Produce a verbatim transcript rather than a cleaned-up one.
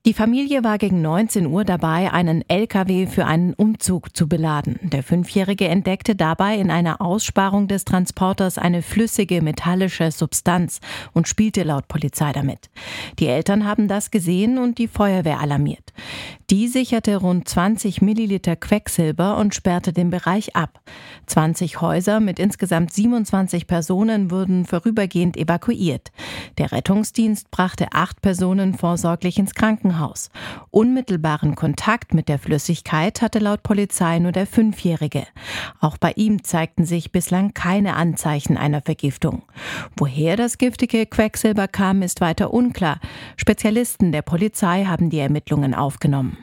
Die Familie war gegen neunzehn Uhr dabei, einen L K W für einen Umzug zu beladen. Der Fünfjährige entdeckte dabei in einer Aussparung des Transporters eine flüssige metallische Substanz und spielte laut Polizei damit. Die Eltern haben das gesehen und die Feuerwehr alarmiert. Die sicherte rund zwanzig Milliliter Quecksilber und sperrte den Bereich ab. zwanzig Häuser mit insgesamt siebenundzwanzig Personen wurden vorübergehend evakuiert. Der Rettungsdienst brachte acht Personen vorsorglich ins Krankenhaus. Unmittelbaren Kontakt mit der Flüssigkeit hatte laut Polizei nur der Fünfjährige. Auch bei ihm zeigten sich bislang keine Anzeichen einer Vergiftung. Woher das giftige Quecksilber kam, ist weiter unklar. Spezialisten der Polizei haben die Ermittlungen aufgenommen.